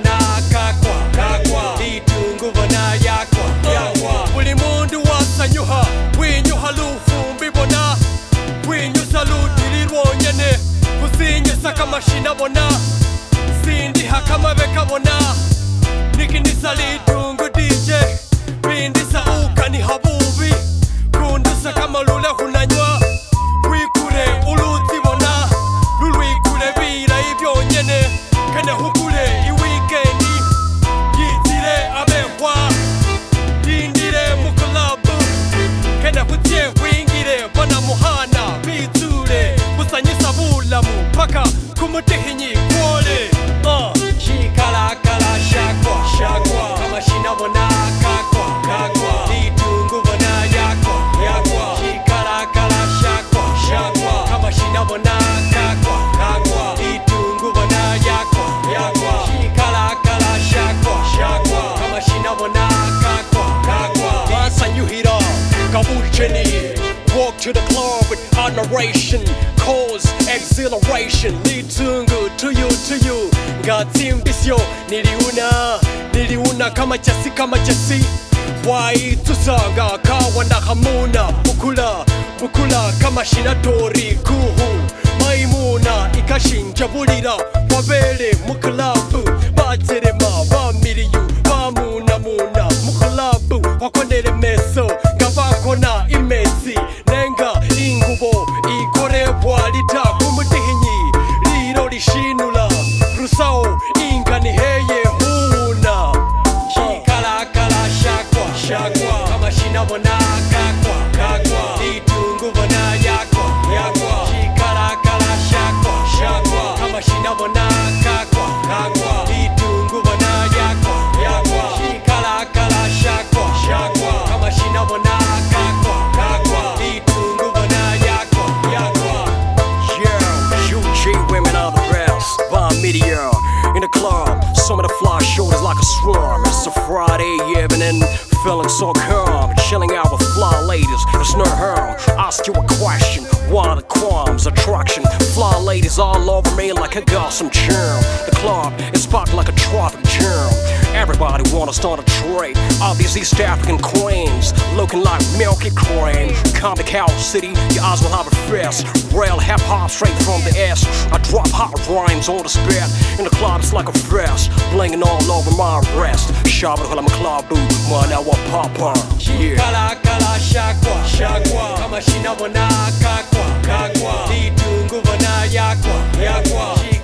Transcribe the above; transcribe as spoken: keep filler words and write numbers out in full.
bona kakwa kakwa litungu bona yakwa yakwa buli mundu wasanyuha winyuha lufu mbibona winyusa lutilirwonyene kusinyusa kamashina bona sindiha kamabeka bona nikinisa litungu D J bindisa ukani habubi kundusa kamalule hunanywa wikure uluti bona lulwikure bira ibyonyene kene hukure iweekendi yitire abehwa dindire mu club kene hutie wingire bona muhana biture kusanyisa bulamu paka kumutihinyi kwole uh. Shikala kala shakwa shakwa kamashina bona kakwa kakwa litungu bona yakwa yakwa shikala kala shakwa shakwa kamashina bona kakwa kakwa litungu bona yakwa yakwa shikala kala shakwa shakwa kamashina bona kakwa kakwa basanyuhira kabucheni walk to the club with honoration cause exhilaration litungu to you to you ngatim bisyo niliuna niliuna kama chasi kama chasi wai tusanga kawanda hamuna bukula bukula kama shinatori kuhu maimuna ikashinja bulira wabele mu club baterema bamiriyu bamuna muna mu club wakondere meso ngabakona imesi nenga ingubo ikorebwa lita kumutihinyi liro lishinula rusao ingani heye huna shikala kala shakwa shakwa kamashina bona kakwa kakwa litungu bona yakwa yakwa shikala kala shakwa shakwa kamashina bona kakwa kakwa litungu bona yakwa yakwa shikala kala shakwa shakwa kamashina bona kakwa kakwa litungu bona yakwa yakwa yeah you G women are the best by meteor in the club some of the fly shoulders like a swarm it's a Friday evening feeling so calm chilling out with fly ladies it's no harm ask you a question why the qualms attraction fly ladies all over me like I got some charm the club is packed like a traffic jam everybody wanna start a trade all these East African queens looking like milky cream come to Cal City your eyes will have a fist real hip hop straight from the S I drop hot rhymes on the spit in the club it's like a fest blinging all over my wrist shabba hula club boo mwana wa papa yeah kala kala shakwa shakwa kamashina bona kakwa kakwa litungu bona yakwa yakwa